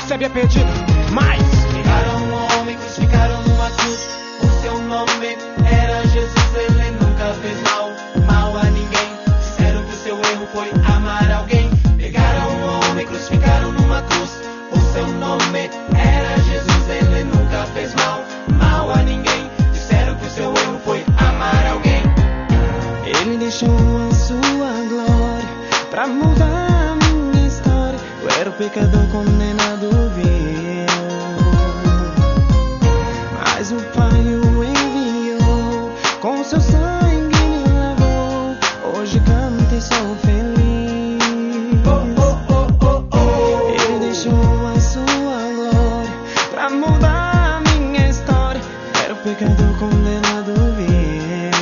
recebe é perdido. Mas pegaram um homem, crucificaram numa cruz. O seu nome era Jesus, ele nunca fez mal a ninguém. Disseram que o seu erro foi amar alguém. Pegaram um homem, crucificaram numa cruz. O seu nome era Jesus, ele nunca fez mal a ninguém. Disseram que o seu erro foi amar alguém. Ele deixou a sua glória pra mudar a minha história. Eu era o pecador condenado, viu? Mas o Pai o enviou, com seu sangue me lavou. Hoje canto e sou feliz. Ele deixou a sua glória pra mudar a minha história. Eu era o pecador condenado, viu?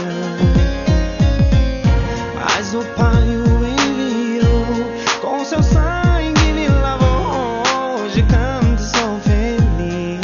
Mas o Pai o enviou, com seu sangue me lavou. Hoje canto e sou feliz.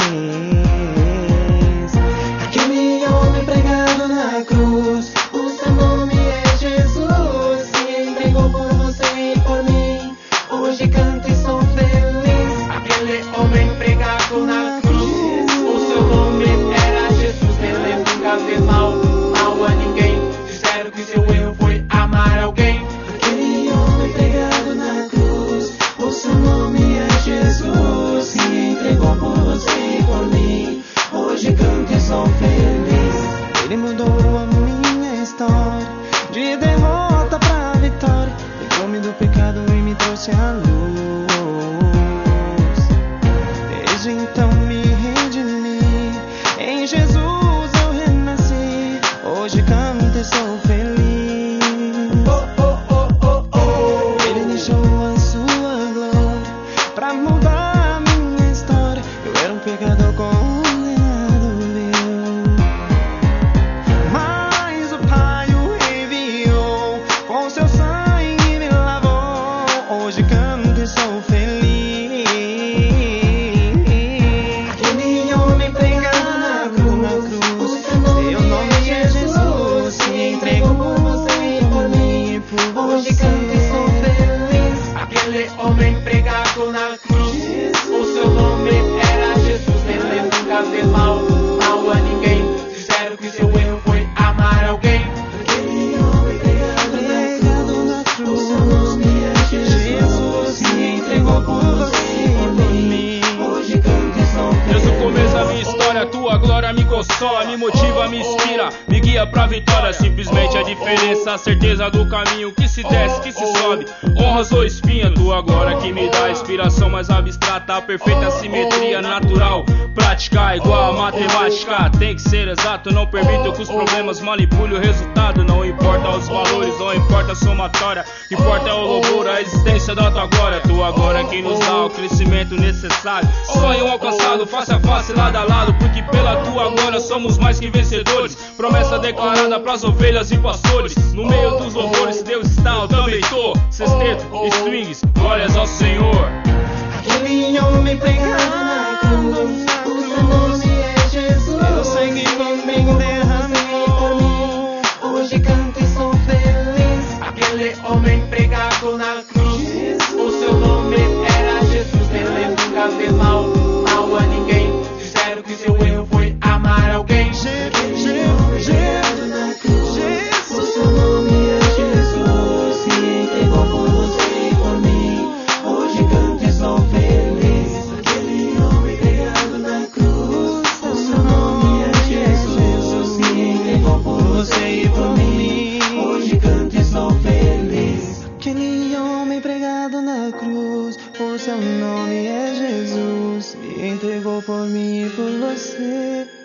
Aquele homem pregado na cruz, o seu nome é Jesus. Se entregou por você e por mim. Hoje canto e sou feliz. Aquele homem pregado na cruz, o seu nome era Jesus, ele nunca fez mal a ninguém. Disseram que seu erro foi amar alguém. Aquele homem pregado na cruz, o seu nome é Jesus. Se entregou por você e por mim. Hoje canto e sou feliz. Ele mudou a minha história, de derrota pra vitória. Livrou-me do pecado e me trouxe à luz. Desde então me redimi, em Jesus eu renasci. Hoje canto e sou feliz. Ele deixou a sua glória pra mudar a minha história. Eu era um pecador condenado, viu? Mas o Pai o enviou, com seu sangue me lavou. Hoje canto e sou feliz. Aquele homem pregado na cruz, seu nome é Jesus. Se entregou por você e por mim. Hoje canto e sou feliz. Aquele homem pregado na cruz, o seu nome era Jesus, ele nunca fez mal a ninguém. Disseram que seu erro foi amar alguém. Aquele homem pregado na cruz, o seu nome é Jesus. Se entregou por você e por mim. Hoje canto e sou Deus, feliz. no começo da minha história, tua glória me consola, me motiva, me inspira, me guia pra vitória. Simplesmente a diferença, a certeza do caminho, que se desce, que se sobe, honras ou espinha. Tua glória que me dá inspiração mais abstrata, a perfeita simetria natural. Praticar igual a matemática, tem que ser exato. Não permito que os problemas manipulem o resultado. Não importa os valores, não importa a somatória, o que importa é o louvor, a existência da tua glória. Tua glória que nos dá o crescimento necessário. Sonho alcançado, face a face, lado a lado, porque pela tua glória somos mais que vencedores. Promessa declarada pras ovelhas e pastores. No meio dos louvores Deus está, eu também tô. Sexteto, strings, glórias ao Senhor. Aquele homem pregado na cruz, o seu nome é Jesus. Seu sangue por mim derramou por mim. Hoje canto e sou feliz. Aquele homem pregado na cruz, o seu nome era Jesus, ele nunca fez mal a ninguém. Disseram que seu erro foi amar alguém. Aquele homem pregado na cruz, o seu nome é Jesus. Se entregou por você e por mim. Hoje canto e sou feliz. Aquele homem pregado na cruz, o seu nome é Jesus. Se entregou por você e por mim. Hoje canto e sou feliz. Aquele homem pregado na cruz, o seu nome é Jesus. Se entregou por mim e por você.